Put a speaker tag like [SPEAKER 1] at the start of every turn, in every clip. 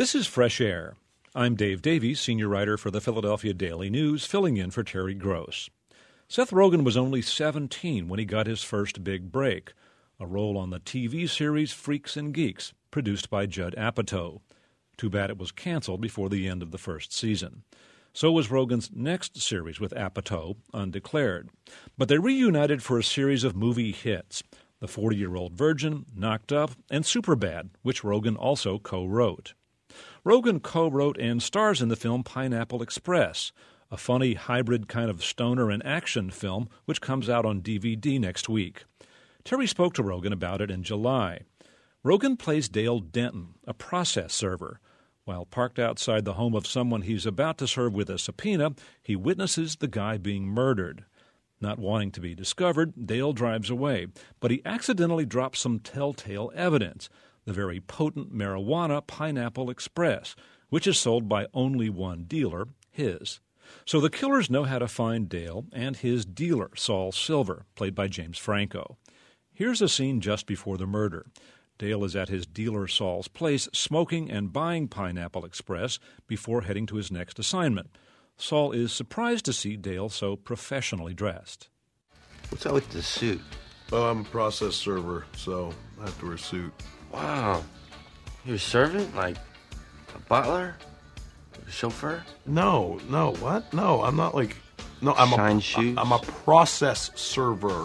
[SPEAKER 1] This is Fresh Air. I'm Dave Davies, senior writer for the Philadelphia Daily News, filling in for Terry Gross. Seth Rogen was only 17 when he got his first big break, a role on the TV series Freaks and Geeks, produced by Judd Apatow. Too bad it was canceled before the end of the first season. So was Rogen's next series with Apatow, Undeclared. But they reunited for a series of movie hits, The 40-Year-Old Virgin, Knocked Up, and Superbad, which Rogen also co-wrote. Rogen co-wrote and stars in the film Pineapple Express, a funny hybrid kind of stoner and action film which comes out on DVD next week. Terry spoke to Rogen about it in July. Rogen plays Dale Denton, a process server. While parked outside the home of someone he's about to serve with a subpoena, he witnesses the guy being murdered. Not wanting to be discovered, Dale drives away, but he accidentally drops some telltale evidence, the very potent marijuana Pineapple Express, which is sold by only one dealer, his. So the killers know how to find Dale and his dealer, Saul Silver, played by James Franco. Here's a scene just before the murder. Dale is at his dealer Saul's place smoking and buying Pineapple Express before heading to his next assignment. Saul is surprised to see Dale so professionally dressed.
[SPEAKER 2] What's up with the suit?
[SPEAKER 3] Oh, I'm a process server, so I have to wear a suit.
[SPEAKER 2] Wow. You're a servant? Like a butler? A chauffeur?
[SPEAKER 3] No, what? No, I'm not like... No, I'm
[SPEAKER 2] shoes?
[SPEAKER 3] I'm a process server.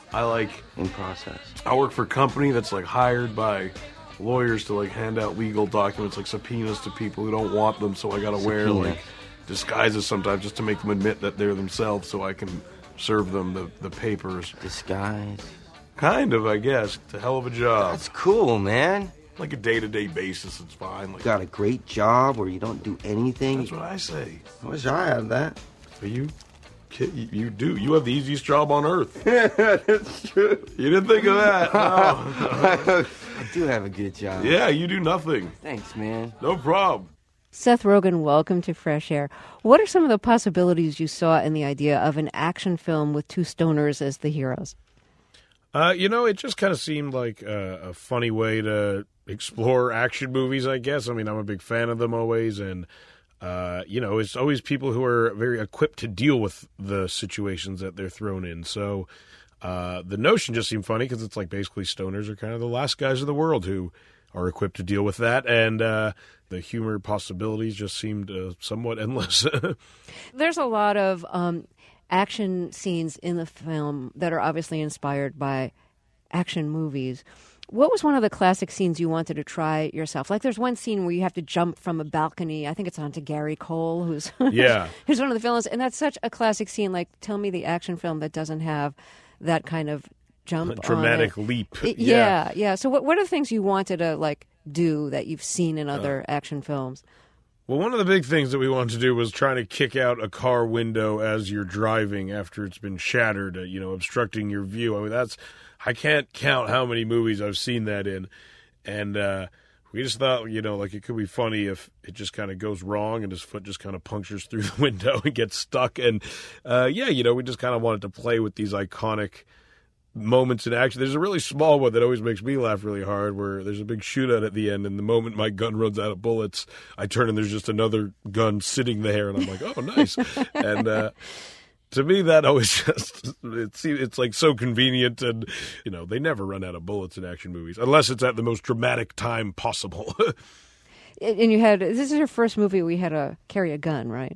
[SPEAKER 2] In process.
[SPEAKER 3] I work for a company that's like hired by lawyers to like hand out legal documents, like subpoenas to people who don't want them, so I gotta wear like disguises sometimes just to make them admit that they're themselves so I can serve them the papers.
[SPEAKER 2] Disguise?
[SPEAKER 3] Kind of, I guess. It's a hell of a job.
[SPEAKER 2] That's cool, man.
[SPEAKER 3] Like a day-to-day basis, it's fine. Like,
[SPEAKER 2] Got a great job where you don't do anything.
[SPEAKER 3] that's what I say.
[SPEAKER 2] I wish I had that.
[SPEAKER 3] Are you do. You have the easiest job on earth.
[SPEAKER 2] That's true.
[SPEAKER 3] You didn't think of that. No.
[SPEAKER 2] I do have a good job.
[SPEAKER 3] Yeah, you do nothing.
[SPEAKER 2] Thanks, man.
[SPEAKER 3] No problem.
[SPEAKER 4] Seth Rogen, welcome to Fresh Air. What are some of the possibilities you saw in the idea of an action film with two stoners as the heroes?
[SPEAKER 5] It just kind of seemed like a funny way to explore action movies, I guess. I mean, I'm a big fan of them always, and it's always people who are very equipped to deal with the situations that they're thrown in. So the notion just seemed funny because it's like basically stoners are kind of the last guys in the world who are equipped to deal with that. And the humor possibilities just seemed somewhat endless.
[SPEAKER 4] There's a lot of action scenes in the film that are obviously inspired by action movies. What was one of the classic scenes you wanted to try yourself? Like there's one scene where you have to jump from a balcony. I think it's onto Gary Cole, who's one of the villains. And that's such a classic scene. Like, tell me the action film that doesn't have that kind of jump
[SPEAKER 5] dramatic leap.
[SPEAKER 4] Yeah. So what are the things you wanted to do that you've seen in other action films?
[SPEAKER 5] Well, one of the big things that we wanted to do was trying to kick out a car window as you're driving after it's been shattered, obstructing your view. I mean, I can't count how many movies I've seen that in. And we just thought, it could be funny if it just kind of goes wrong and his foot just kind of punctures through the window and gets stuck. And, we just kind of wanted to play with these iconic moments in action. There's a really small one that always makes me laugh really hard where there's a big shootout at the end, and the moment my gun runs out of bullets, I turn and there's just another gun sitting there, and I'm like, oh, nice. And to me, that always just, it's like so convenient, and, they never run out of bullets in action movies, unless it's at the most dramatic time possible.
[SPEAKER 4] And this is your first movie where you had to carry a gun, right?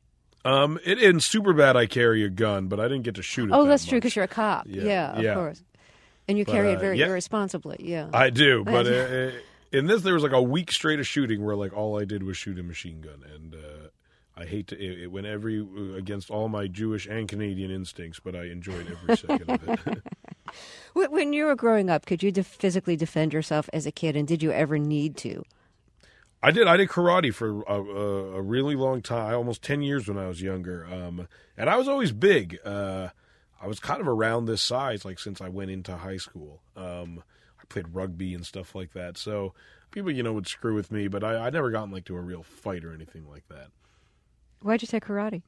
[SPEAKER 5] In Superbad, I carry a gun, but I didn't get to shoot it.
[SPEAKER 4] Oh, that's true, because you're a cop. Yeah, of course. And you carry it very irresponsibly, yeah.
[SPEAKER 5] I do, but in this, there was like a week straight of shooting where all I did was shoot a machine gun, and I hate to, it went against all my Jewish and Canadian instincts, but I enjoyed every second of it.
[SPEAKER 4] When you were growing up, could you physically defend yourself as a kid, and did you ever need to?
[SPEAKER 5] I did karate for a really long time, almost 10 years when I was younger. And I was always big. I was kind of around this size, since I went into high school. I played rugby and stuff like that. So people, would screw with me, but I never gotten to a real fight or anything like that.
[SPEAKER 4] Why'd you take karate?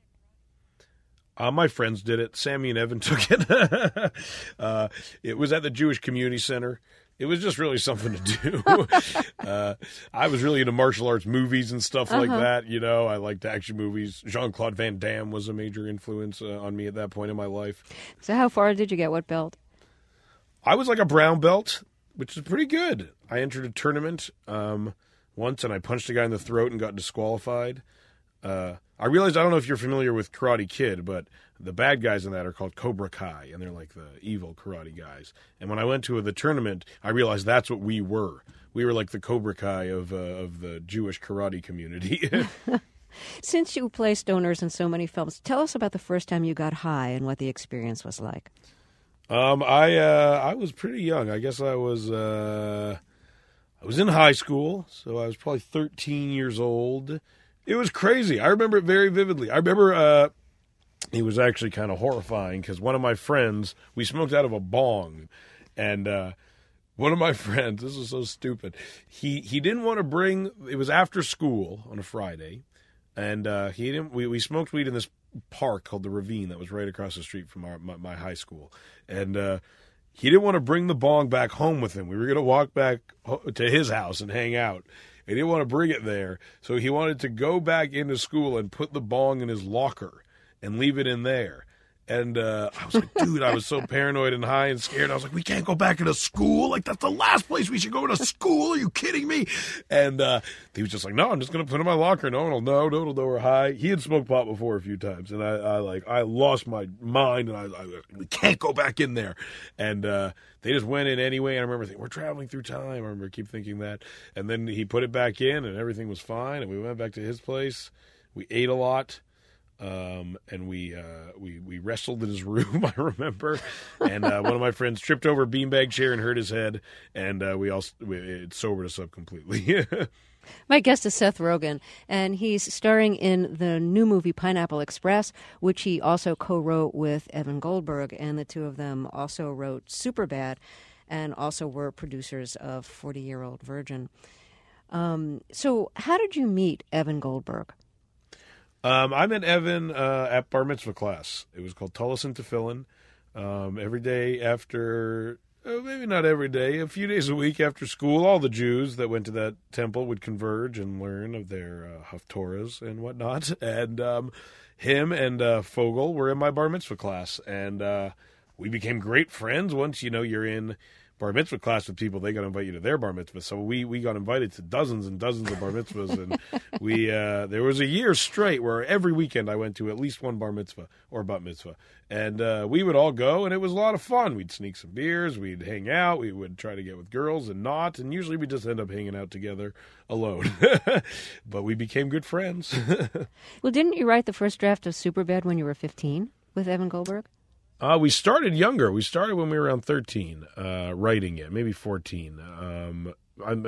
[SPEAKER 5] My friends did it. Sammy and Evan took it. It was at the Jewish Community Center It was just really something to do. I was really into martial arts movies and stuff like that. You know, I liked action movies. Jean-Claude Van Damme was a major influence on me at that point in my life.
[SPEAKER 4] So how far did you get? What belt?
[SPEAKER 5] I was like a brown belt, which is pretty good. I entered a tournament once, and I punched a guy in the throat and got disqualified. I realized, I don't know if you're familiar with Karate Kid, but the bad guys in that are called Cobra Kai, and they're like the evil karate guys. And when I went to the tournament, I realized that's what we were. We were like the Cobra Kai of the Jewish karate community.
[SPEAKER 4] Since you play stoners in so many films, tell us about the first time you got high and what the experience was like.
[SPEAKER 5] I was pretty young. I guess I was in high school, so I was probably 13 years old. It was crazy. I remember it very vividly. I remember it was actually kind of horrifying because one of my friends, we smoked out of a bong, and one of my friends, this is so stupid, he didn't want to bring, it was after school on a Friday, and we smoked weed in this park called the Ravine that was right across the street from my high school, and he didn't want to bring the bong back home with him. We were going to walk back to his house and hang out. He didn't want to bring it there, so he wanted to go back into school and put the bong in his locker and leave it in there. And I was like, dude, I was so paranoid and high and scared. I was like, we can't go back into school. Like, that's the last place we should go to school. Are you kidding me? And he was just like, no, I'm just going to put it in my locker. No one will know. No one will know we're high. He had smoked pot before a few times. And I lost my mind. And we can't go back in there. And they just went in anyway. And I remember thinking, we're traveling through time. I remember keep thinking that. And then he put it back in and everything was fine. And we went back to his place. We ate a lot. And we wrestled in his room, I remember. And one of my friends tripped over a beanbag chair and hurt his head. And it sobered us up completely.
[SPEAKER 4] My guest is Seth Rogen, and he's starring in the new movie Pineapple Express, which he also co-wrote with Evan Goldberg. And the two of them also wrote Superbad and also were producers of 40-Year-Old Virgin. So how did you meet Evan Goldberg?
[SPEAKER 5] I met Evan at bar mitzvah class. It was called Tullus and Tefillin. Every day after, maybe not every day, a few days a week after school, all the Jews that went to that temple would converge and learn of their haftorahs and whatnot. And him and Fogel were in my bar mitzvah class. And we became great friends once, you're in bar mitzvah class with people, they got to invite you to their bar mitzvah. So we got invited to dozens and dozens of bar mitzvahs, and we there was a year straight where every weekend I went to at least one bar mitzvah or bat mitzvah, and we would all go, and it was a lot of fun. We'd sneak some beers, we'd hang out, we would try to get with girls and not, and usually we just end up hanging out together alone. But we became good friends.
[SPEAKER 4] Well, didn't you write the first draft of Superbad when you were 15 with Evan Goldberg?
[SPEAKER 5] We started younger. We started when we were around 13, writing it, maybe 14. I'm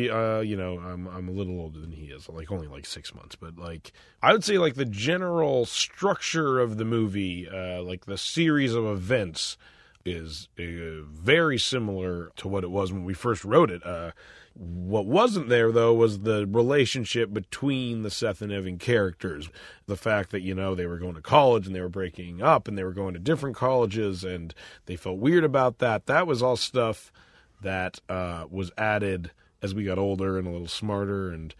[SPEAKER 5] a little older than he is, only 6 months. But I would say the general structure of the movie, the series of events, is very similar to what it was when we first wrote it. What wasn't there, though, was the relationship between the Seth and Evan characters. The fact that, they were going to college and they were breaking up and they were going to different colleges and they felt weird about that. That was all stuff that was added as we got older and a little smarter and,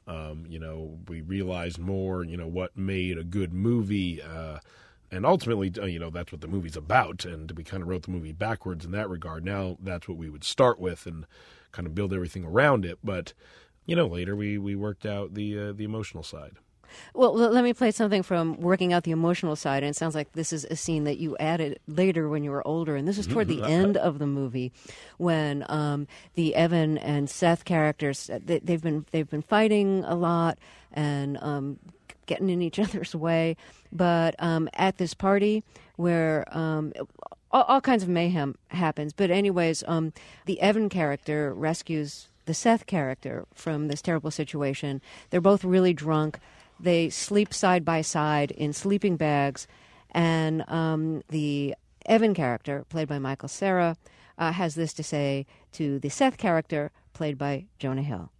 [SPEAKER 5] we realized more, what made a good movie. And ultimately, that's what the movie's about. And we kind of wrote the movie backwards in that regard. Now that's what we would start with and kind of build everything around it. But, later we worked out the emotional side.
[SPEAKER 4] Well, let me play something from working out the emotional side. And it sounds like this is a scene that you added later when you were older. And this is toward the end of the movie when the Evan and Seth characters, they've been fighting a lot and getting in each other's way. But at this party where all kinds of mayhem happens. But anyways, the Evan character rescues the Seth character from this terrible situation. They're both really drunk. They sleep side by side in sleeping bags. And the Evan character, played by Michael Cera, has this to say to the Seth character, played by Jonah Hill.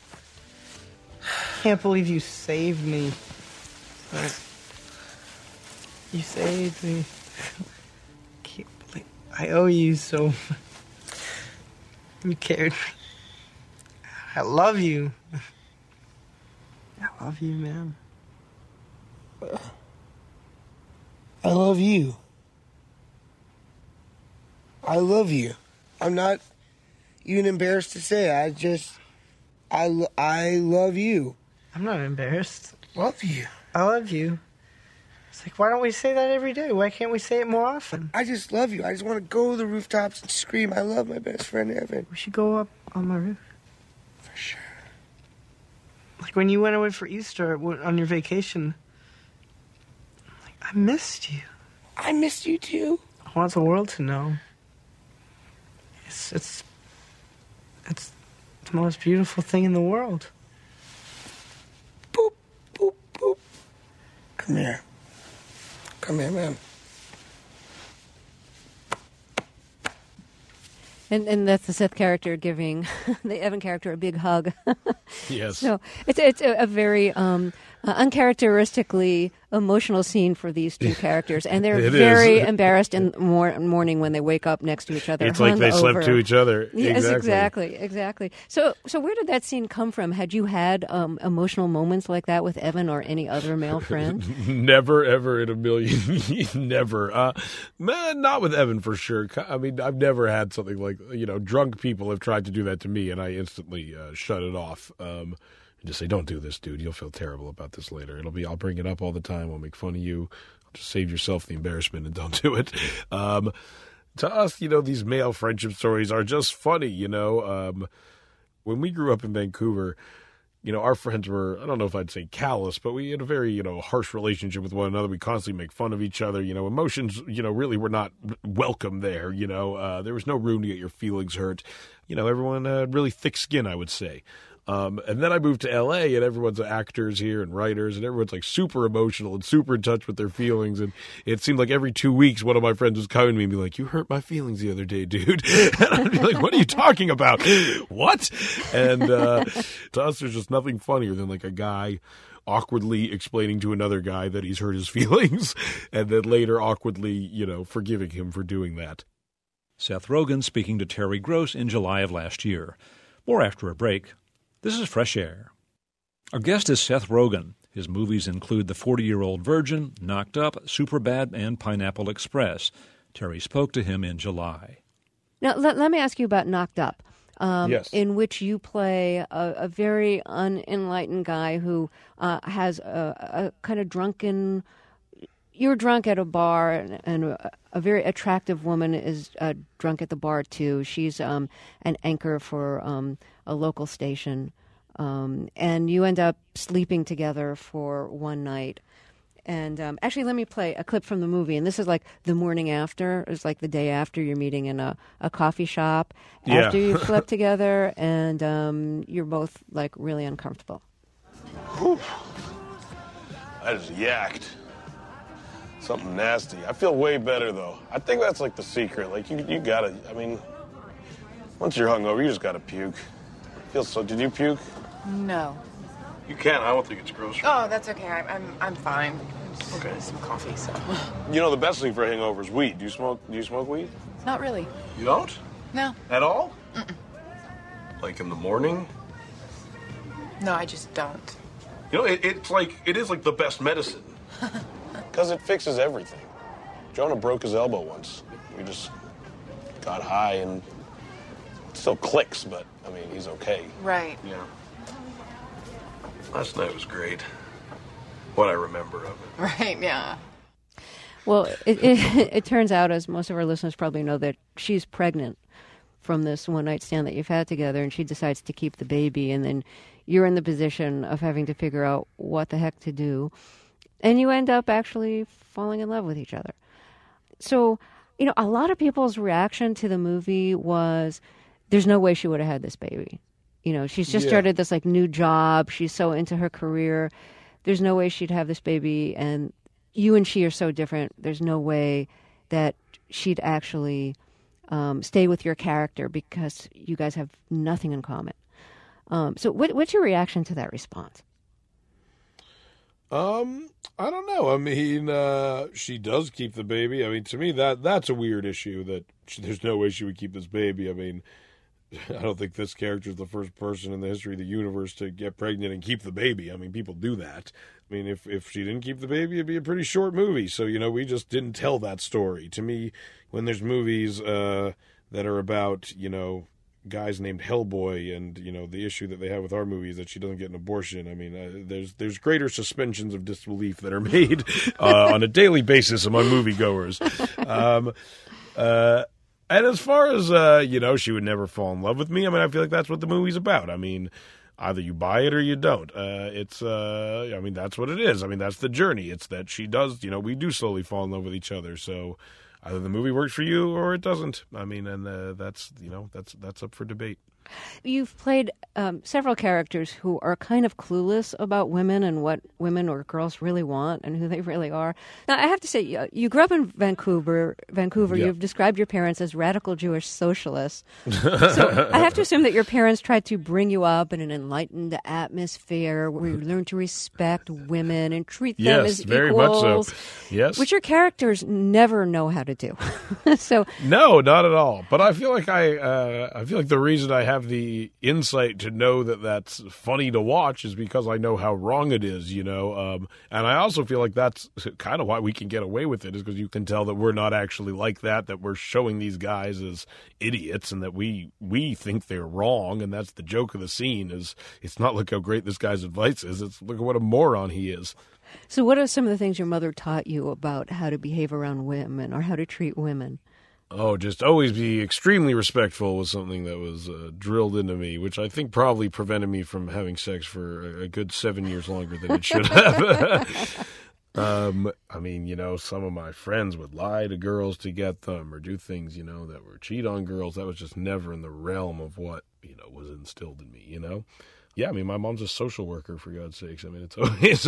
[SPEAKER 6] Can't believe you saved me. You saved me. Can't believe I owe you so much. You cared. I love you. I love you, man.
[SPEAKER 7] I love you. I love you. I'm not even embarrassed to say it. I love you.
[SPEAKER 6] I'm not embarrassed.
[SPEAKER 7] Love you.
[SPEAKER 6] I love you. It's like, why don't we say that every day? Why can't we say it more often?
[SPEAKER 7] I just love you. I just want to go to the rooftops and scream, I love my best friend Evan.
[SPEAKER 6] We should go up on my roof.
[SPEAKER 7] For sure.
[SPEAKER 6] Like when you went away for Easter on your vacation. Like, I missed you.
[SPEAKER 7] I missed you too.
[SPEAKER 6] I want the world to know. It's the most beautiful thing in the world.
[SPEAKER 7] Boop, boop, boop. Come here. Come here, man.
[SPEAKER 4] And that's the Seth character giving the Evan character a big hug.
[SPEAKER 5] Yes.
[SPEAKER 4] So it's a very uncharacteristically emotional scene for these two characters, and they're
[SPEAKER 5] It
[SPEAKER 4] very
[SPEAKER 5] is.
[SPEAKER 4] embarrassed in the morning when they wake up next to each other.
[SPEAKER 5] It's like they slept to each other.
[SPEAKER 4] Yes, exactly. So where did that scene come from? Had you had emotional moments like that with Evan or any other male friend?
[SPEAKER 5] Never, ever in a million. Never. Man, not with Evan for sure. I mean, I've never had something like, drunk people have tried to do that to me, and I instantly shut it off. And just say, don't do this, dude. You'll feel terrible about this later. I'll bring it up all the time. I'll make fun of you. Just save yourself the embarrassment and don't do it. To us, these male friendship stories are just funny, When we grew up in Vancouver, our friends were, I don't know if I'd say callous, but we had a very, harsh relationship with one another. We constantly make fun of each other. Emotions, really were not welcome there. There was no room to get your feelings hurt. Everyone had really thick skin, I would say. And then I moved to L.A. and everyone's actors here and writers and everyone's like super emotional and super in touch with their feelings. And it seemed like every 2 weeks, one of my friends was coming to me and be like, you hurt my feelings the other day, dude. And I'd be like, what are you talking about? What? And to us, there's just nothing funnier than like a guy awkwardly explaining to another guy that he's hurt his feelings and then later awkwardly, forgiving him for doing that.
[SPEAKER 1] Seth Rogen speaking to Terry Gross in July of last year. More after a break. This is Fresh Air. Our guest is Seth Rogen. His movies include The 40-Year-Old Virgin, Knocked Up, Superbad, and Pineapple Express. Terry spoke to him in July.
[SPEAKER 4] Now, let me ask you about Knocked Up,
[SPEAKER 5] Yes.
[SPEAKER 4] in which you play a very unenlightened guy who has a kind of drunken... You're drunk at a bar, and a very attractive woman is drunk at the bar, too. She's an anchor for a local station, and you end up sleeping together for one night. And actually, let me play a clip from the movie, and this is like the morning after. It's like the day after you're meeting in a coffee shop, after you've slept together, and you're both, like, really uncomfortable.
[SPEAKER 3] Whew. I just yacked. Something nasty. I feel way better, though. I think that's, like, the secret. Like, you gotta, once you're hungover, you just gotta puke. Feels so... Did you puke?
[SPEAKER 8] No.
[SPEAKER 3] You can. I don't think it's gross.
[SPEAKER 8] Oh, that's okay. I'm fine. Just
[SPEAKER 3] Okay.
[SPEAKER 8] some coffee, so.
[SPEAKER 3] The best thing for a hangover is weed. Do you smoke weed?
[SPEAKER 8] Not really.
[SPEAKER 3] You don't?
[SPEAKER 8] No.
[SPEAKER 3] At all?
[SPEAKER 8] Mm-mm.
[SPEAKER 3] Like in the morning?
[SPEAKER 8] No, I just don't.
[SPEAKER 3] It is like the best medicine. Because it fixes everything. Jonah broke his elbow once. We just got high and it still clicks, but, he's okay.
[SPEAKER 8] Right.
[SPEAKER 3] Yeah. Last night was great. What I remember of it.
[SPEAKER 8] Right, yeah.
[SPEAKER 4] Well, it turns out, as most of our listeners probably know, that she's pregnant from this one-night stand that you've had together, and she decides to keep the baby, and then you're in the position of having to figure out what the heck to do. And you end up actually falling in love with each other. So, a lot of people's reaction to the movie was, there's no way she would have had this baby. She's just started this, new job. She's so into her career. There's no way she'd have this baby. And you and she are so different. There's no way that she'd actually stay with your character because you guys have nothing in common. So what's your reaction to that response?
[SPEAKER 5] I don't know. She does keep the baby. To me, that's a weird issue that there's no way she would keep this baby. I don't think this character is the first person in the history of the universe to get pregnant and keep the baby. I mean, people do that. I mean, if she didn't keep the baby, it'd be a pretty short movie. So, we just didn't tell that story. To me, when there's movies that are about, guys named Hellboy and, the issue that they have with our movies that she doesn't get an abortion, I mean, there's greater suspensions of disbelief that are made on a daily basis among moviegoers. And as far as, she would never fall in love with me, I mean, I feel like that's what the movie's about. I mean, either you buy it or you don't. That's what it is. I mean, that's the journey. It's that she does, we do slowly fall in love with each other. So either the movie works for you or it doesn't. I mean, and that's up for debate.
[SPEAKER 4] You've played several characters who are kind of clueless about women and what women or girls really want and who they really are. Now, I have to say, you grew up in Vancouver.
[SPEAKER 5] Yeah.
[SPEAKER 4] You've described your parents as radical Jewish socialists. So I have to assume that your parents tried to bring you up in an enlightened atmosphere where you learn to respect women and treat them as
[SPEAKER 5] very
[SPEAKER 4] equals.
[SPEAKER 5] much so. Yes.
[SPEAKER 4] Which your characters never know how to do. So
[SPEAKER 5] No, not at all. But I feel like the reason I have the insight to know that that's funny to watch is because I know how wrong it is, and I also feel like that's kind of why we can get away with it, is because you can tell that we're not actually like that we're showing these guys as idiots and that we think they're wrong, and that's the joke of the scene. Is it's not look how great this guy's advice is, it's look at what a moron he is.
[SPEAKER 4] So what are some of the things your mother taught you about how to behave around women or how to treat women?
[SPEAKER 5] Oh, just always be extremely respectful was something that was drilled into me, which I think probably prevented me from having sex for a good 7 years longer than it should have. I mean, some of my friends would lie to girls to get them or do things, that were cheat on girls. That was just never in the realm of what, was instilled in me, Yeah, I mean, my mom's a social worker, for God's sakes. I mean, it's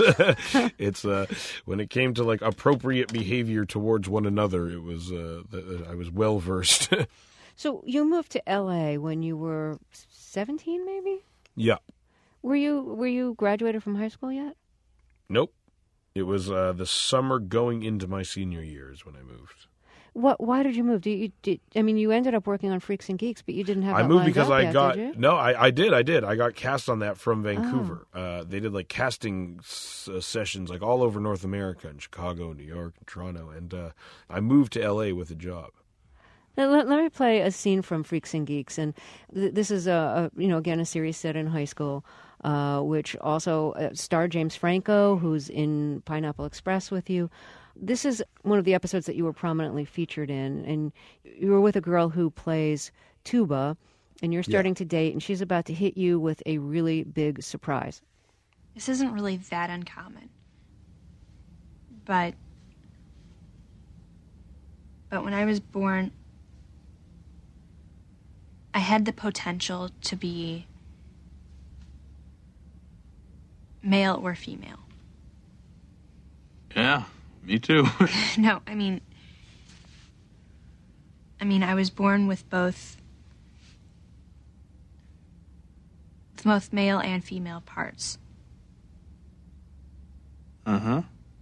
[SPEAKER 5] always, when it came to like appropriate behavior towards one another, it was, I was well versed.
[SPEAKER 4] So you moved to L.A. when you were 17, maybe?
[SPEAKER 5] Yeah.
[SPEAKER 4] Were you graduated from high school yet?
[SPEAKER 5] Nope. It was the summer going into my senior years when I moved.
[SPEAKER 4] Why did you move? You ended up working on Freaks and Geeks, but you didn't have that
[SPEAKER 5] I moved
[SPEAKER 4] lined
[SPEAKER 5] because
[SPEAKER 4] up
[SPEAKER 5] I
[SPEAKER 4] yet,
[SPEAKER 5] got
[SPEAKER 4] did you?
[SPEAKER 5] no, I did. I got cast on that from Vancouver. They did like casting sessions like all over North America, in Chicago, New York, and Toronto, and I moved to LA with a job.
[SPEAKER 4] Now, let me play a scene from Freaks and Geeks, and this is again a series set in high school, which also starred James Franco, who's in Pineapple Express with you. This is one of the episodes that you were prominently featured in, and you were with a girl who plays tuba, and you're starting to date, and she's about to hit you with a really big surprise.
[SPEAKER 9] This isn't really that uncommon. But when I was born, I had the potential to be male or female.
[SPEAKER 10] Yeah, me too.
[SPEAKER 9] No, I mean, I was born with both male and female parts.
[SPEAKER 10] Uh-huh.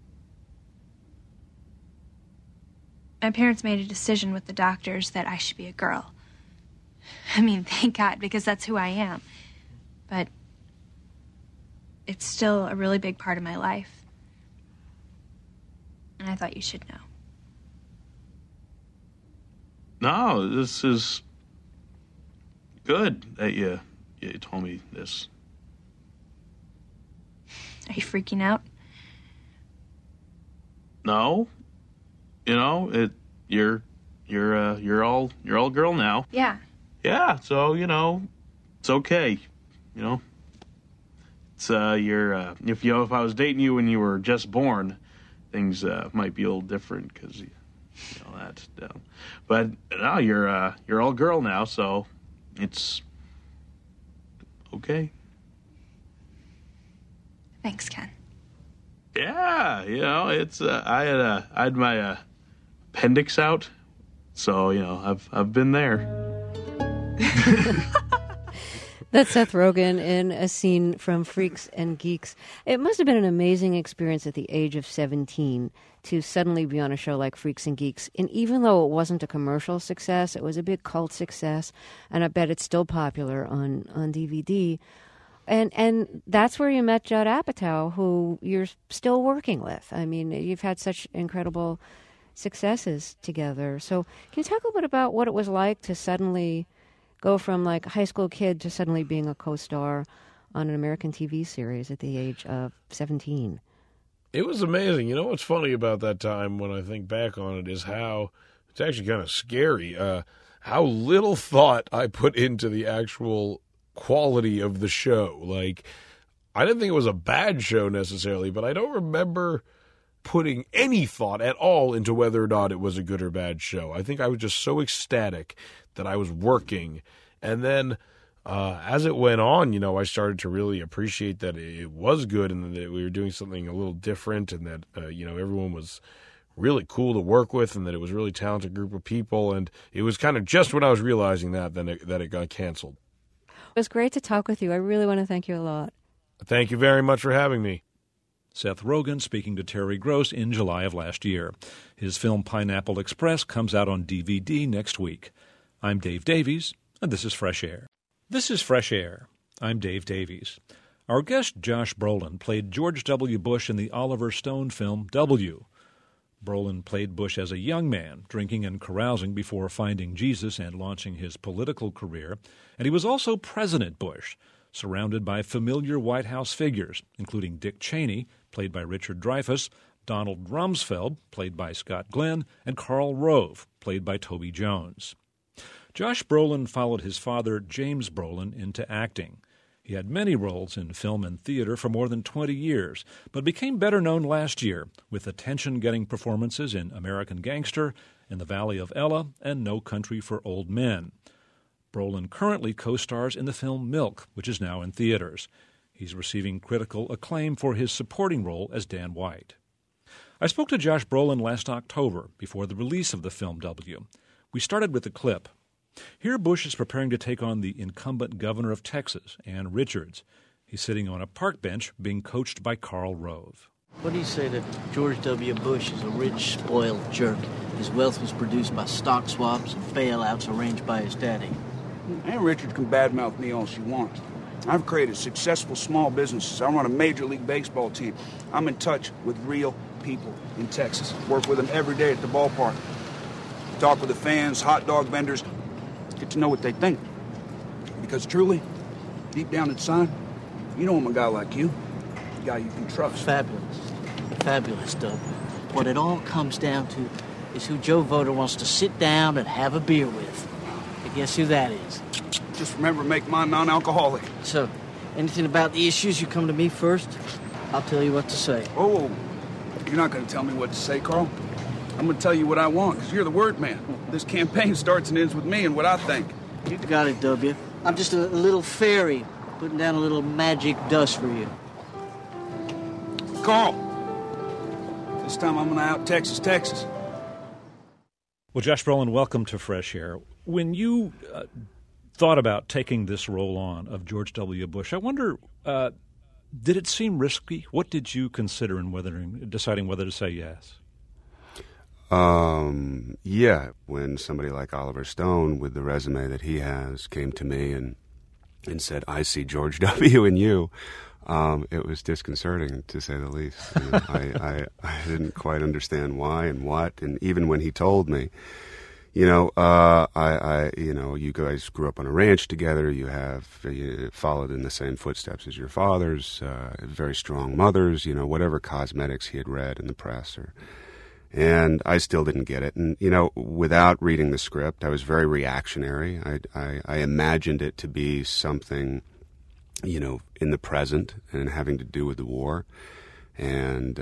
[SPEAKER 9] My parents made a decision with the doctors that I should be a girl. I mean, thank God, because that's who I am. But it's still a really big part of my life. And I thought you should know.
[SPEAKER 10] No, this is good that you told me this.
[SPEAKER 9] Are you freaking out?
[SPEAKER 10] No. You're all girl now.
[SPEAKER 9] Yeah.
[SPEAKER 10] Yeah, so, it's okay. It's if I was dating you when you were just born, things might be a little different because that. But now you're all girl now, so it's okay.
[SPEAKER 9] Thanks, Ken.
[SPEAKER 10] Yeah, it's I had my appendix out, so I've been there.
[SPEAKER 4] That's Seth Rogen in a scene from Freaks and Geeks. It must have been an amazing experience at the age of 17 to suddenly be on a show like Freaks and Geeks. And even though it wasn't a commercial success, it was a big cult success, and I bet it's still popular on DVD. And that's where you met Judd Apatow, who you're still working with. I mean, you've had such incredible successes together. So can you talk a little bit about what it was like to suddenly go from like a high school kid to suddenly being a co-star on an American TV series at the age of 17?
[SPEAKER 5] It was amazing. You know what's funny about that time when I think back on it is how it's actually kind of scary, how little thought I put into the actual quality of the show. Like, I didn't think it was a bad show necessarily, but I don't remember putting any thought at all into whether or not it was a good or bad show. I think I was just so ecstatic that I was working. And then as it went on, you know, I started to really appreciate that it was good and that we were doing something a little different and that, you know, everyone was really cool to work with and that it was a really talented group of people. And it was kind of just when I was realizing that it got canceled.
[SPEAKER 4] It was great to talk with you. I really want to thank you a lot.
[SPEAKER 5] Thank you very much for having me.
[SPEAKER 1] Seth Rogen speaking to Terry Gross in July of last year. His film Pineapple Express comes out on DVD next week. I'm Dave Davies, and this is Fresh Air. This is Fresh Air. I'm Dave Davies. Our guest Josh Brolin played George W. Bush in the Oliver Stone film W. Brolin played Bush as a young man, drinking and carousing before finding Jesus and launching his political career, and he was also President Bush, surrounded by familiar White House figures, including Dick Cheney, played by Richard Dreyfuss, Donald Rumsfeld, played by Scott Glenn, and Karl Rove, played by Toby Jones. Josh Brolin followed his father, James Brolin, into acting. He had many roles in film and theater for more than 20 years, but became better known last year with attention-getting performances in American Gangster, In the Valley of Ella, and No Country for Old Men. Brolin currently co-stars in the film Milk, which is now in theaters. He's receiving critical acclaim for his supporting role as Dan White. I spoke to Josh Brolin last October, before the release of the film W. We started with a clip. Here Bush is preparing to take on the incumbent governor of Texas, Ann Richards. He's sitting on a park bench being coached by Karl Rove.
[SPEAKER 11] What do you say that George W. Bush is a rich, spoiled jerk? His wealth was produced by stock swaps and bailouts arranged by his daddy.
[SPEAKER 12] Ann Richards can badmouth me all she wants. I've created successful small businesses. I run a Major League Baseball team. I'm in touch with real people in Texas. Work with them every day at the ballpark. Talk with the fans, hot dog vendors. Get to know what they think. Because truly, deep down inside, you know I'm a guy like you. A guy you can trust.
[SPEAKER 11] Fabulous. Fabulous, Doug. What it all comes down to is who Joe Voter wants to sit down and have a beer with. And guess who that is?
[SPEAKER 12] Just remember to make mine non-alcoholic.
[SPEAKER 11] So, anything about the issues, you come to me first. I'll tell you what to say.
[SPEAKER 12] Oh, you're not going to tell me what to say, Carl. I'm going to tell you what I want, because you're the word man. This campaign starts and ends with me and what I think.
[SPEAKER 11] You got it, W. I'm just a little fairy putting down a little magic dust for you.
[SPEAKER 12] Carl, this time I'm going to out Texas.
[SPEAKER 1] Well, Josh Brolin, welcome to Fresh Air. When you thought about taking this role on of George W. Bush, I wonder, did it seem risky? What did you consider in deciding whether to say yes?
[SPEAKER 13] Yeah, when somebody like Oliver Stone, with the resume that he has, came to me and said, "I see George W. in you," it was disconcerting, to say the least. You know, I didn't quite understand why and what, and even when he told me, you know, you guys grew up on a ranch together. You followed in the same footsteps as your fathers. Very strong mothers. You know, whatever cosmetics he had read in the press, and I still didn't get it. And you know, without reading the script, I was very reactionary. I imagined it to be something, you know, in the present and having to do with the war. And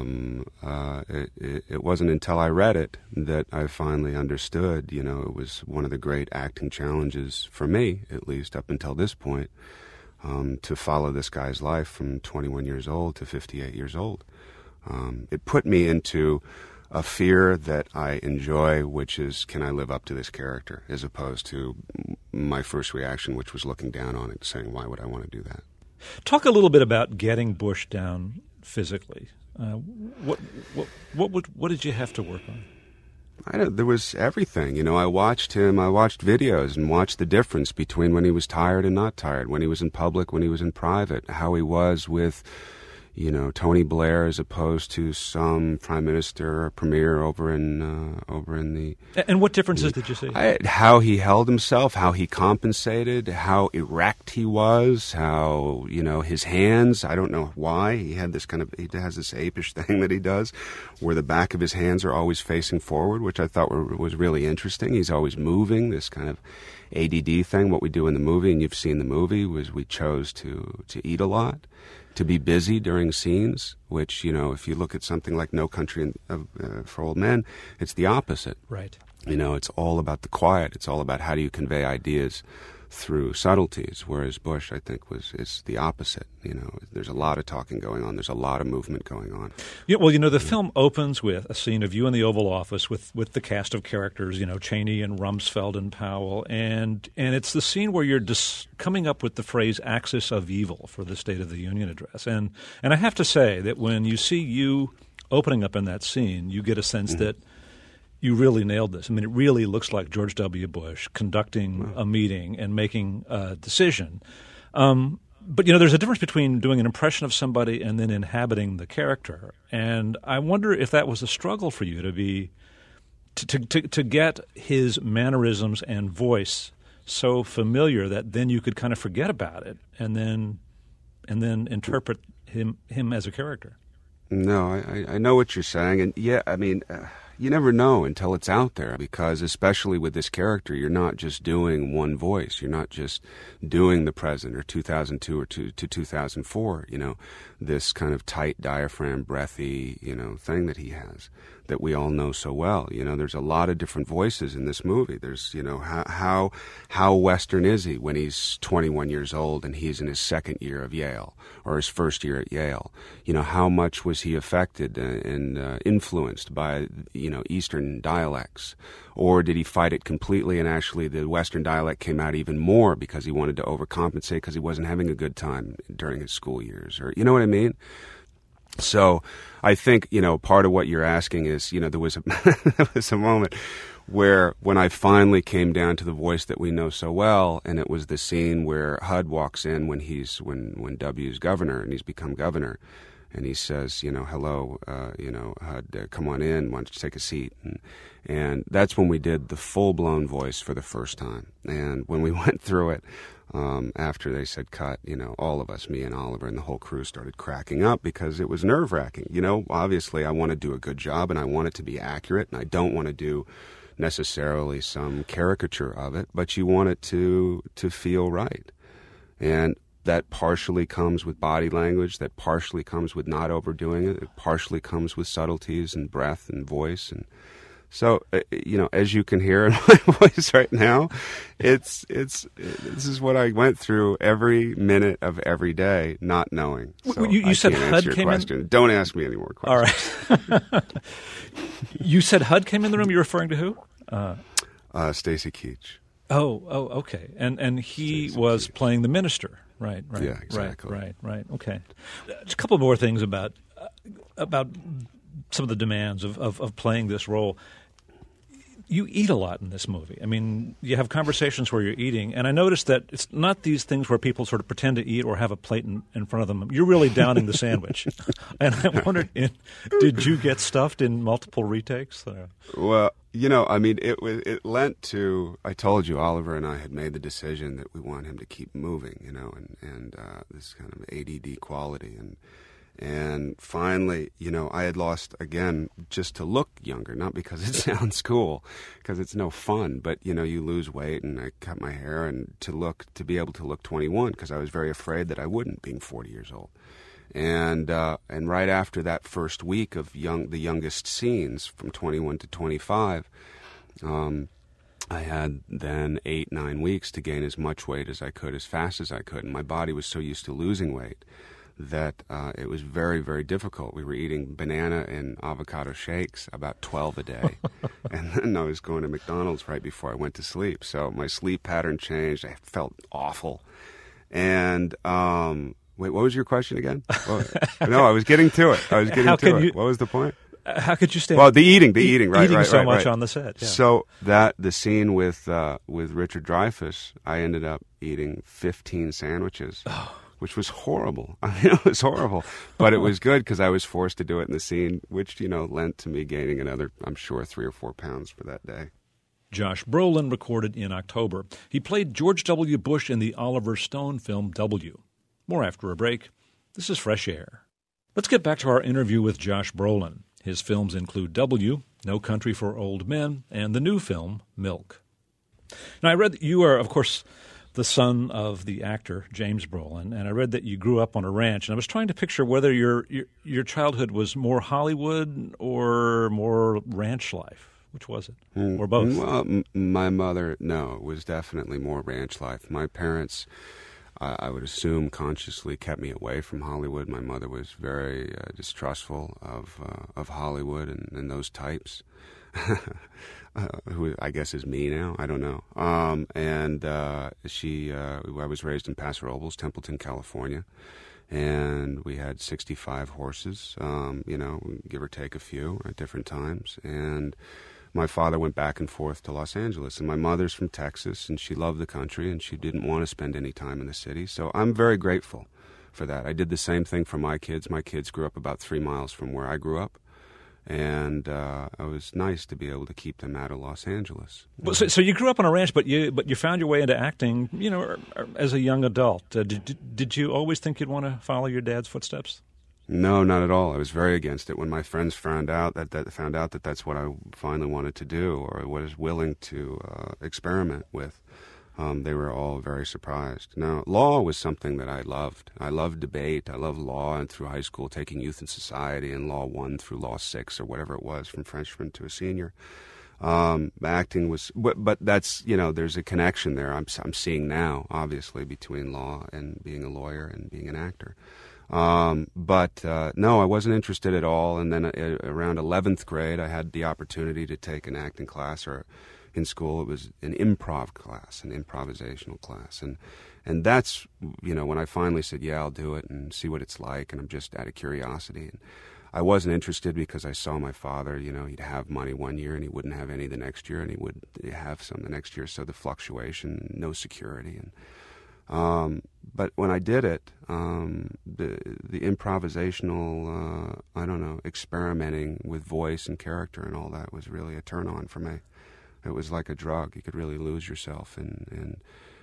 [SPEAKER 13] it wasn't until I read it that I finally understood, you know, it was one of the great acting challenges for me, at least up until this point, to follow this guy's life from 21 years old to 58 years old. It put me into a fear that I enjoy, which is, can I live up to this character, as opposed to my first reaction, which was looking down on it, saying, why would I want to do that?
[SPEAKER 1] Talk a little bit about getting Bush down physically. What did you have to work on?
[SPEAKER 13] There was everything. I watched videos and watched the difference between when he was tired and not tired, when he was in public, when he was in private, how he was with, Tony Blair as opposed to some prime minister or premier over in the.
[SPEAKER 1] And what differences did you see?
[SPEAKER 13] How he held himself, how he compensated, how erect he was, how his hands. I don't know why he has this apish thing that he does, where the back of his hands are always facing forward, which I thought was really interesting. He's always moving. This kind of ADD thing. What we do in the movie, and you've seen the movie, was we chose to eat a lot, to be busy during scenes, which, if you look at something like No Country for Old Men, it's the opposite.
[SPEAKER 1] Right.
[SPEAKER 13] It's all about the quiet. It's all about how do you convey ideas through subtleties, whereas Bush, I think, is the opposite. There's a lot of talking going on. There's a lot of movement going on.
[SPEAKER 1] Yeah, well, the film opens with a scene of you in the Oval Office with the cast of characters, Cheney and Rumsfeld and Powell, and it's the scene where you're coming up with the phrase "axis of evil" for the State of the Union address, and I have to say that when you see you opening up in that scene, you get a sense that you really nailed this. I mean, it really looks like George W. Bush conducting a meeting and making a decision. But, there's a difference between doing an impression of somebody and then inhabiting the character. And I wonder if that was a struggle for you to get his mannerisms and voice so familiar that then you could kind of forget about it and then interpret him as a character.
[SPEAKER 13] No, I know what you're saying. And, yeah, I mean, you never know until it's out there, because especially with this character, you're not just doing one voice. You're not just doing the president or 2002 or to 2004, this kind of tight diaphragm, breathy, thing that he has that we all know so well. There's a lot of different voices in this movie. There's, how Western is he when he's 21 years old and he's in his second year of Yale or his first year at Yale? How much was he affected and influenced by, Eastern dialects? Or did he fight it completely and actually the Western dialect came out even more because he wanted to overcompensate because he wasn't having a good time during his school years? Or, you know what I mean? So I think, part of what you're asking is, there was a moment where when I finally came down to the voice that we know so well, and it was the scene where HUD walks in when W's governor and he's become governor, and he says, hello, HUD, come on in, why don't you take a seat? And that's when we did the full-blown voice for the first time. And when we went through it, after they said cut, all of us, me and Oliver and the whole crew, started cracking up because it was nerve-wracking. Obviously I want to do a good job and I want it to be accurate, and I don't want to do necessarily some caricature of it, but you want it to feel right. And that partially comes with body language, that partially comes with not overdoing it, it partially comes with subtleties and breath and voice. And so, as you can hear in my voice right now, this is what I went through every minute of every day, not knowing. So
[SPEAKER 1] you said HUD came
[SPEAKER 13] in? Don't ask me any more questions.
[SPEAKER 1] All right. You said HUD came in the room. You're referring to who?
[SPEAKER 13] Stacy Keach.
[SPEAKER 1] Oh, okay. And he
[SPEAKER 13] Stacey
[SPEAKER 1] was
[SPEAKER 13] Keach.
[SPEAKER 1] playing the minister. Right.
[SPEAKER 13] Yeah, exactly.
[SPEAKER 1] Right. Okay. Just a couple more things about some of the demands of playing this role. You eat a lot in this movie. I mean, you have conversations where you're eating, and I noticed that it's not these things where people sort of pretend to eat or have a plate in front of them. You're really downing the sandwich. And I wondered, did you get stuffed in multiple retakes?
[SPEAKER 13] Well, it lent to, I told you, Oliver and I had made the decision that we want him to keep moving, and this kind of ADD quality. And finally, I had lost, again, just to look younger, not because it sounds cool, because it's no fun, but, you lose weight, and I cut my hair, and to be able to look 21, because I was very afraid that I wouldn't, being 40 years old. And right after that first week of the youngest scenes, from 21 to 25, I had then 8-9 weeks to gain as much weight as I could, as fast as I could, and my body was so used to losing weight that it was very, very difficult. We were eating banana and avocado shakes, about 12 a day. And then I was going to McDonald's right before I went to sleep. So my sleep pattern changed. I felt awful. And wait, what was your question again? No, I was getting to it. What was the point?
[SPEAKER 1] How could you stay?
[SPEAKER 13] Well, the eating, right?
[SPEAKER 1] Eating so much
[SPEAKER 13] right.
[SPEAKER 1] on the set. Yeah.
[SPEAKER 13] So the scene with Richard Dreyfuss, I ended up eating 15 sandwiches, which was horrible. I mean, it was horrible, but it was good because I was forced to do it in the scene, which lent to me gaining another, I'm sure, 3 or 4 pounds for that day.
[SPEAKER 1] Josh Brolin recorded in October. He played George W. Bush in the Oliver Stone film W. More after a break. This is Fresh Air. Let's get back to our interview with Josh Brolin. His films include W, No Country for Old Men, and the new film, Milk. Now, I read that you are, of course, the son of the actor James Brolin, and I read that you grew up on a ranch. And I was trying to picture whether your childhood was more Hollywood or more ranch life. Which was it? Or both?
[SPEAKER 13] Well, my mother, no, it was definitely more ranch life. My parents, I would assume, consciously kept me away from Hollywood. My mother was very distrustful of Hollywood and those types, who I guess is me now. I don't know. I was raised in Paso Robles, Templeton, California, and we had 65 horses, give or take a few at different times, and my father went back and forth to Los Angeles, and my mother's from Texas, and she loved the country, and she didn't want to spend any time in the city. So I'm very grateful for that. I did the same thing for my kids. My kids grew up about 3 miles from where I grew up, and it was nice to be able to keep them out of Los Angeles.
[SPEAKER 1] Well, so you grew up on a ranch, but you found your way into acting, as a young adult. Did you always think you'd want to follow your dad's footsteps?
[SPEAKER 13] No, not at all. I was very against it. When my friends found out that that's what I finally wanted to do, or was willing to experiment with, they were all very surprised. Now, law was something that I loved. I loved debate. I loved law, and through high school, taking Youth and Society and Law 1 through Law 6, or whatever it was, from freshman to a senior. Acting was, but that's, there's a connection there. I'm seeing now, obviously, between law and being a lawyer and being an actor. No, I wasn't interested at all. And then around 11th grade, I had the opportunity to take an acting class, or in school it was an improv class, an improvisational class. And that's, when I finally said, yeah, I'll do it and see what it's like. And I'm just out of curiosity. And I wasn't interested because I saw my father, he'd have money one year and he wouldn't have any the next year, and he would have some the next year. So the fluctuation, no security. But when I did it, the improvisational, experimenting with voice and character and all that was really a turn on for me. It was like a drug. You could really lose yourself and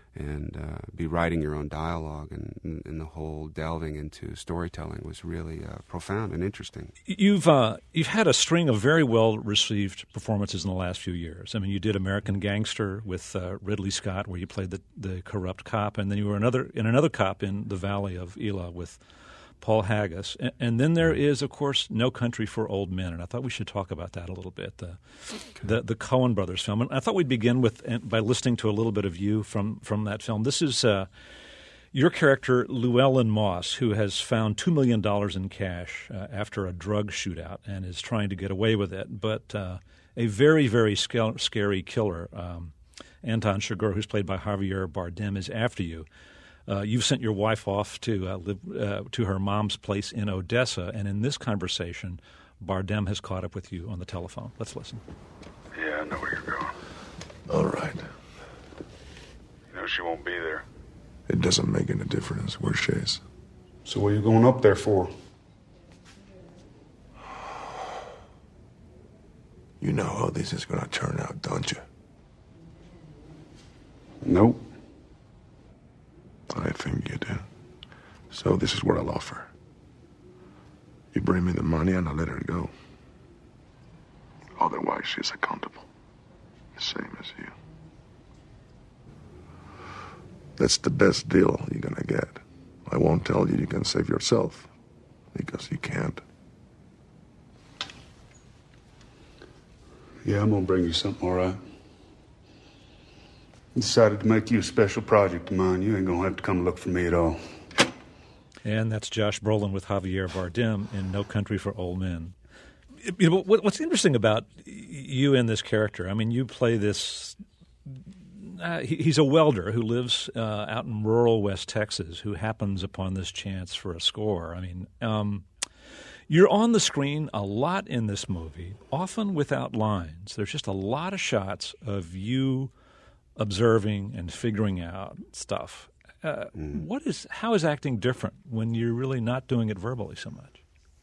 [SPEAKER 13] be writing your own dialogue, and the whole delving into storytelling was really profound and interesting.
[SPEAKER 1] You've had a string of very well received performances in the last few years. I mean, you did American Gangster with Ridley Scott, where you played the corrupt cop, and then you were another cop in The Valley of Elah with Paul Haggis. And then there is, of course, No Country for Old Men, and I thought we should talk about that a little bit, the Coen brothers film. And I thought we'd begin by listening to a little bit of you from that film. This is your character, Llewellyn Moss, who has found $2 million in cash after a drug shootout and is trying to get away with it. But a very, very scary killer, Anton Chigurh, who's played by Javier Bardem, is after you. You've sent your wife off to live to her mom's place in Odessa, and in this conversation, Bardem has caught up with you on the telephone. Let's listen.
[SPEAKER 14] Yeah, I know where you're going.
[SPEAKER 15] All right.
[SPEAKER 14] She won't be there.
[SPEAKER 15] It doesn't make any difference where she is.
[SPEAKER 14] So what are you going up there for?
[SPEAKER 15] You know how this is going to turn out, don't you?
[SPEAKER 14] Nope.
[SPEAKER 15] I think you do. So this is what I'll offer. You bring me the money and I'll let her go. Otherwise, she's accountable. The same as you. That's the best deal you're gonna get. I won't tell you can save yourself, because you can't.
[SPEAKER 14] Yeah, I'm gonna bring you something, all right? I decided to make you a special project of mine. You ain't gonna have to come look for me at all.
[SPEAKER 1] And that's Josh Brolin with Javier Bardem in No Country for Old Men. You know, what's interesting about you and this character, I mean, you play this he's a welder who lives out in rural West Texas who happens upon this chance for a score. I mean, you're on the screen a lot in this movie, often without lines. There's just a lot of shots of you observing and figuring out stuff. How is acting different when you're really not doing it verbally so much?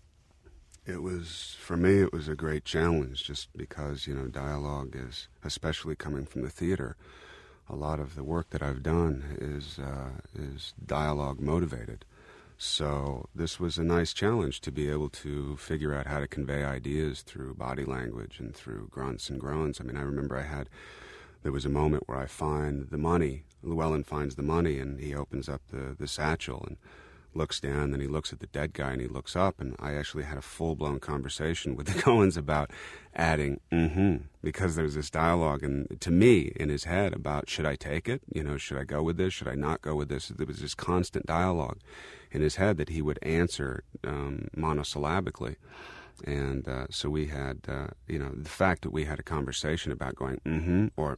[SPEAKER 13] For me, it was a great challenge just because, dialogue is, especially coming from the theater, a lot of the work that I've done is dialogue motivated. So this was a nice challenge to be able to figure out how to convey ideas through body language and through grunts and groans. I mean, I remember there was a moment where I find the money. Llewellyn finds the money, and he opens up the satchel and looks down, then he looks at the dead guy, and he looks up, and I actually had a full-blown conversation with the Coens about adding because there's this dialogue to me in his head about, should I take it? Should I go with this? Should I not go with this? There was this constant dialogue in his head that he would answer monosyllabically. And so we had, the fact that we had a conversation about going or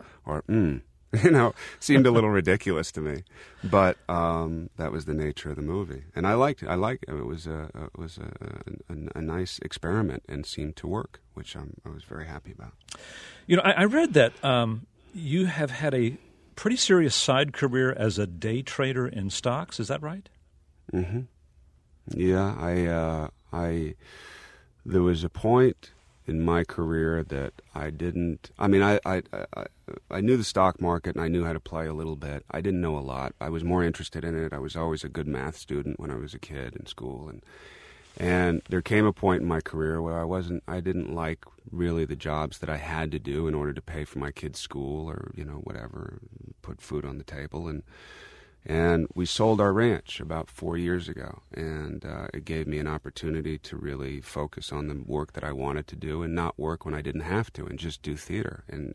[SPEAKER 13] seemed a little ridiculous to me, but that was the nature of the movie, and I liked it. It was a nice experiment and seemed to work, which I was very happy about.
[SPEAKER 1] I read that you have had a pretty serious side career as a day trader in stocks. Is that right?
[SPEAKER 13] Mm-hmm. Yeah, there was a point in my career that I didn't. I mean, I knew the stock market and I knew how to play a little bit. I didn't know a lot. I was more interested in it. I was always a good math student when I was a kid in school, and there came a point in my career where I didn't like really the jobs that I had to do in order to pay for my kids' school or whatever, put food on the table, and we sold our ranch about 4 years ago, and it gave me an opportunity to really focus on the work that I wanted to do and not work when I didn't have to, and just do theater and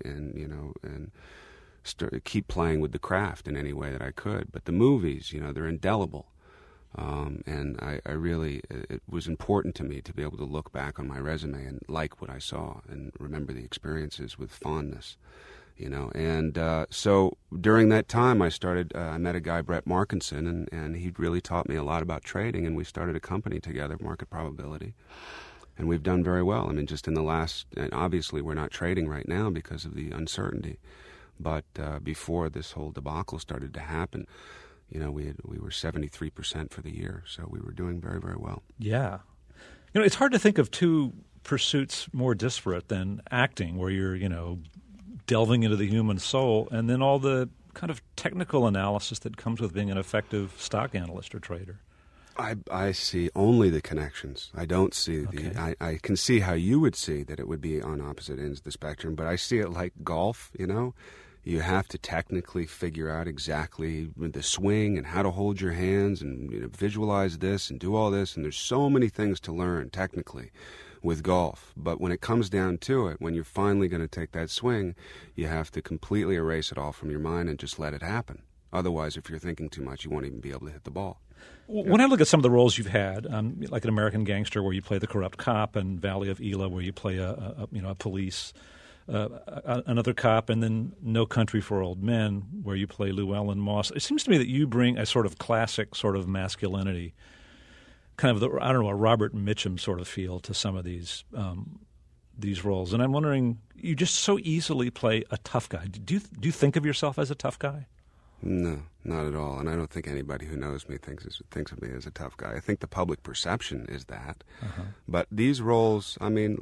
[SPEAKER 13] keep playing with the craft in any way that I could. But the movies, they're indelible, and I really, it was important to me to be able to look back on my resume and like what I saw and remember the experiences with fondness. And so during that time, I met a guy, Brett Markinson, and he really taught me a lot about trading, and we started a company together, Market Probability, and we've done very well. I mean, just in the last, and obviously we're not trading right now because of the uncertainty, but before this whole debacle started to happen, we were 73% for the year, so we were doing very, very well.
[SPEAKER 1] Yeah. It's hard to think of two pursuits more disparate than acting, where you're, delving into the human soul, and then all the kind of technical analysis that comes with being an effective stock analyst or trader.
[SPEAKER 13] I see only the connections. I don't see I can see how you would see that it would be on opposite ends of the spectrum, but I see it like golf, You have to technically figure out exactly the swing and how to hold your hands and visualize this and do all this, and there's so many things to learn technically with golf. But when it comes down to it, when you're finally going to take that swing, you have to completely erase it all from your mind and just let it happen. Otherwise, if you're thinking too much, you won't even be able to hit the ball.
[SPEAKER 1] When I look at some of the roles you've had, like an American Gangster, where you play the corrupt cop, and Valley of Elah, where you play a police, another cop, and then No Country for Old Men, where you play Llewellyn Moss, it seems to me that you bring a sort of classic sort of masculinity, kind of a Robert Mitchum sort of feel to some of these roles. And I'm wondering, you just so easily play a tough guy. Do you think of yourself as a tough guy?
[SPEAKER 13] No, not at all. And I don't think anybody who knows me thinks of me as a tough guy. I think the public perception is that. But these roles,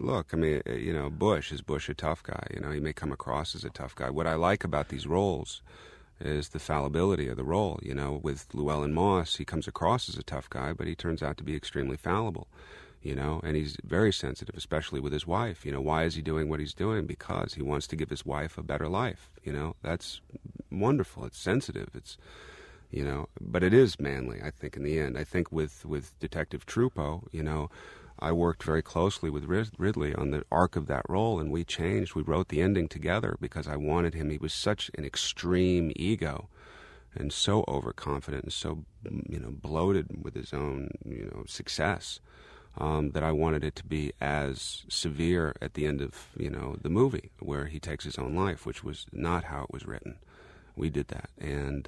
[SPEAKER 13] Bush, is Bush a tough guy? He may come across as a tough guy. What I like about these roles is the fallibility of the role. With Llewellyn Moss, he comes across as a tough guy, but he turns out to be extremely fallible, and he's very sensitive, especially with his wife. Why is he doing what he's doing? Because he wants to give his wife a better life. That's wonderful. It's sensitive. It's, but it is manly, I think, in the end. I think with Detective Trupo, I worked very closely with Ridley on the arc of that role, and we wrote the ending together because I wanted him. He was such an extreme ego, and so overconfident and so, bloated with his own, success, that I wanted it to be as severe at the end of, the movie where he takes his own life, which was not how it was written. We did that. And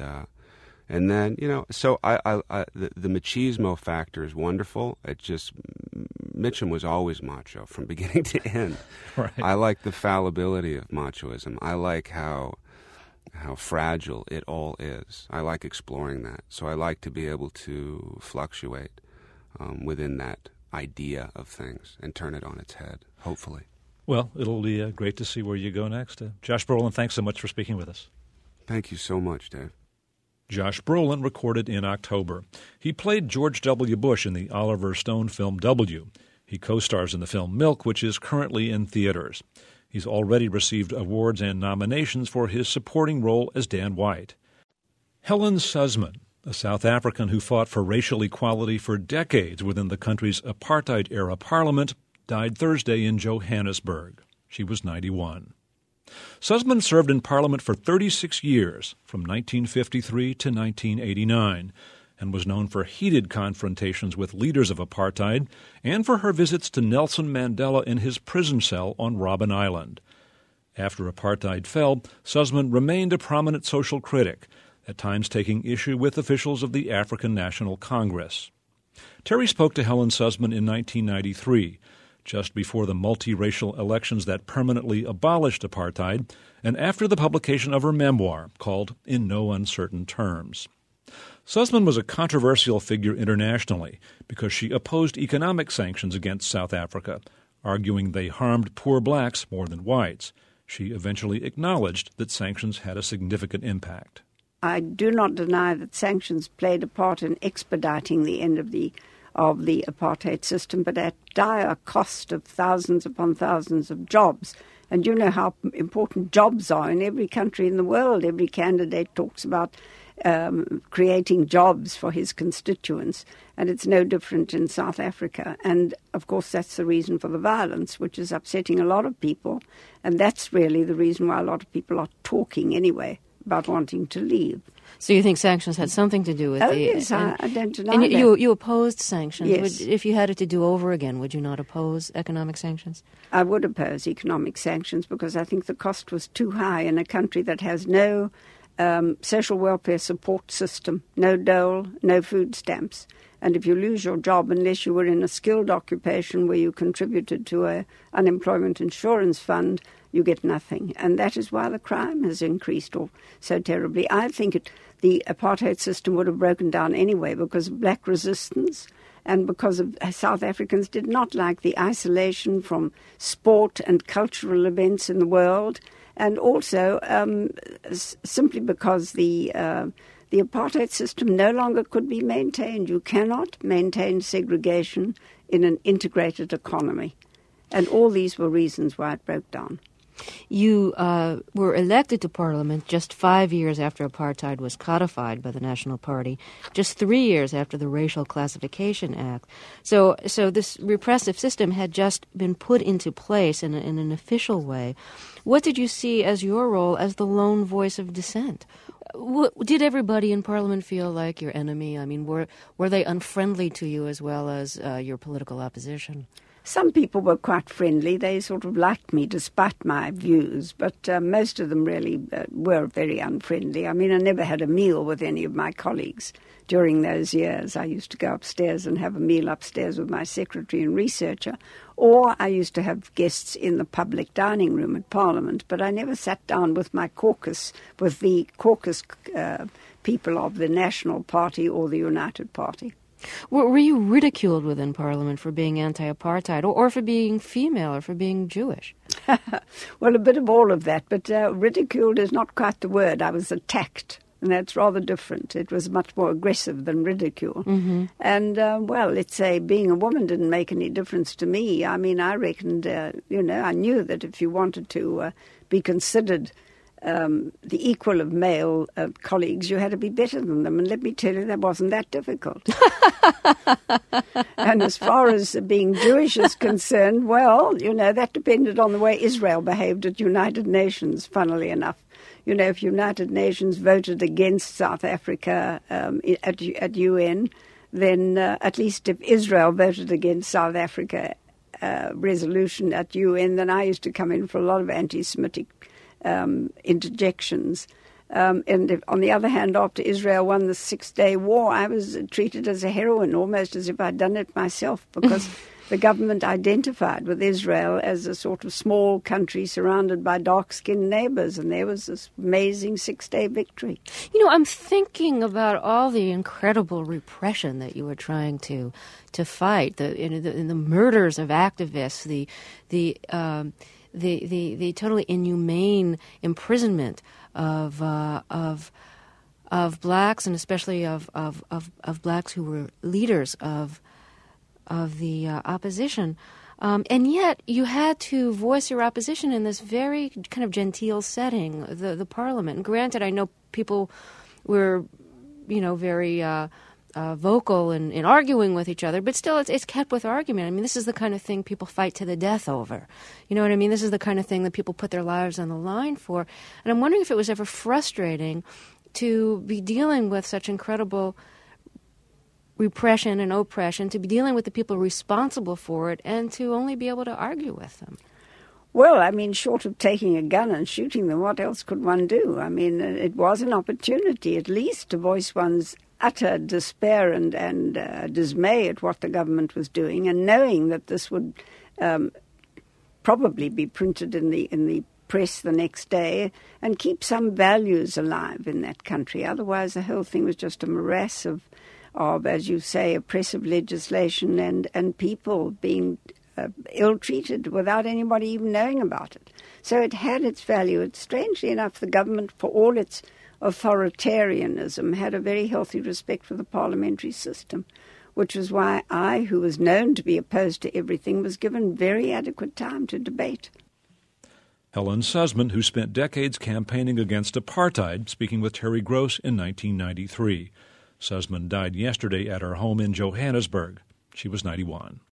[SPEAKER 13] then, so the machismo factor is wonderful. It just, Mitchum was always macho from beginning to end.
[SPEAKER 1] Right.
[SPEAKER 13] I like the fallibility of machoism. I like how fragile it all is. I like exploring that. So I like to be able to fluctuate within that idea of things and turn it on its head, hopefully.
[SPEAKER 1] Well, it'll be great to see where you go next. Josh Brolin, thanks so much for speaking with us.
[SPEAKER 13] Thank you so much, Dave.
[SPEAKER 1] Josh Brolin recorded in October. He played George W. Bush in the Oliver Stone film W. He co-stars in the film Milk, which is currently in theaters. He's already received awards and nominations for his supporting role as Dan White. Helen Suzman, a South African who fought for racial equality for decades within the country's apartheid-era parliament, died Thursday in Johannesburg. She was 91. Suzman served in Parliament for 36 years, from 1953 to 1989, and was known for heated confrontations with leaders of apartheid and for her visits to Nelson Mandela in his prison cell on Robben Island. After apartheid fell, Suzman remained a prominent social critic, at times taking issue with officials of the African National Congress. Terry spoke to Helen Suzman in 1993, just before the multiracial elections that permanently abolished apartheid, and after the publication of her memoir, called In No Uncertain Terms. Suzman was a controversial figure internationally because she opposed economic sanctions against South Africa, arguing they harmed poor blacks more than whites. She eventually acknowledged that sanctions had a significant impact.
[SPEAKER 16] I do not deny that sanctions played a part in expediting the end of the apartheid system, but at dire cost of thousands upon thousands of jobs. And you know how important jobs are in every country in the world. Every candidate talks about creating jobs for his constituents, and it's no different in South Africa. And, of course, that's the reason for the violence, which is upsetting a lot of people, and that's really the reason why a lot of people are talking anyway about wanting to leave.
[SPEAKER 4] So you think sanctions had something to do with
[SPEAKER 16] the... yes, I don't deny that.
[SPEAKER 4] You opposed sanctions.
[SPEAKER 16] Yes.
[SPEAKER 4] If you had it to do over again, would you not oppose economic sanctions?
[SPEAKER 16] I would oppose economic sanctions because I think the cost was too high in a country that has no social welfare support system, no dole, no food stamps. And if you lose your job, unless you were in a skilled occupation where you contributed to an unemployment insurance fund, you get nothing. And that is why the crime has increased so terribly. I think the apartheid system would have broken down anyway because of black resistance and because of South Africans did not like the isolation from sport and cultural events in the world, and also simply because the apartheid system no longer could be maintained. You cannot maintain segregation in an integrated economy. And all these were reasons why it broke down.
[SPEAKER 4] You were elected to Parliament just 5 years after apartheid was codified by the National Party, just 3 years after the Racial Classification Act. So this repressive system had just been put into place in an official way. What did you see as your role as the lone voice of dissent? Did everybody in Parliament feel like your enemy? I mean, were they unfriendly to you as well as your political opposition?
[SPEAKER 16] Some people were quite friendly. They sort of liked me despite my views, but most of them really were very unfriendly. I mean, I never had a meal with any of my colleagues during those years. I used to go upstairs and have a meal upstairs with my secretary and researcher, or I used to have guests in the public dining room at Parliament, but I never sat down with my caucus, with the caucus people of the National Party or the United Party.
[SPEAKER 4] Were you ridiculed within Parliament for being anti-apartheid or for being female or for being Jewish?
[SPEAKER 16] Well, a bit of all of that, but ridiculed is not quite the word. I was attacked, and that's rather different. It was much more aggressive than ridicule.
[SPEAKER 4] Mm-hmm.
[SPEAKER 16] And, well, let's say being a woman didn't make any difference to me. I mean, I reckoned, I knew that if you wanted to be considered the equal of male colleagues, you had to be better than them. And let me tell you, that wasn't that difficult. And as far as being Jewish is concerned, well, you know, that depended on the way Israel behaved at United Nations, funnily enough. You know, if United Nations voted against South Africa at UN, then at least if Israel voted against South Africa resolution at UN, then I used to come in for a lot of anti-Semitic interjections. And if, on the other hand, after Israel won the Six-Day War, I was treated as a heroine, almost as if I'd done it myself, because the government identified with Israel as a sort of small country surrounded by dark-skinned neighbors, and there was this amazing Six-Day victory.
[SPEAKER 4] You know, I'm thinking about all the incredible repression that you were trying to fight, the murders of activists, the totally inhumane imprisonment of blacks, and especially of blacks who were leaders of the opposition, and yet you had to voice your opposition in this very kind of genteel setting, the Parliament. And granted, I know people were, you know, very vocal in arguing with each other, but still it's kept with argument. I mean, this is the kind of thing people fight to the death over. You know what I mean? This is the kind of thing that people put their lives on the line for. And I'm wondering if it was ever frustrating to be dealing with such incredible repression and oppression, to be dealing with the people responsible for it, and to only be able to argue with them.
[SPEAKER 16] Well, I mean, short of taking a gun and shooting them, what else could one do? I mean, it was an opportunity at least to voice one's utter despair and dismay at what the government was doing, and knowing that this would probably be printed in the press the next day, and keep some values alive in that country. Otherwise, the whole thing was just a morass of, as you say, oppressive legislation and people being ill-treated without anybody even knowing about it. So it had its value. It's strangely enough, the government, for all its authoritarianism, had a very healthy respect for the parliamentary system, which is why I, who was known to be opposed to everything, was given very adequate time to debate.
[SPEAKER 1] Helen Suzman, who spent decades campaigning against apartheid, speaking with Terry Gross in 1993. Suzman died yesterday at her home in Johannesburg. She was 91.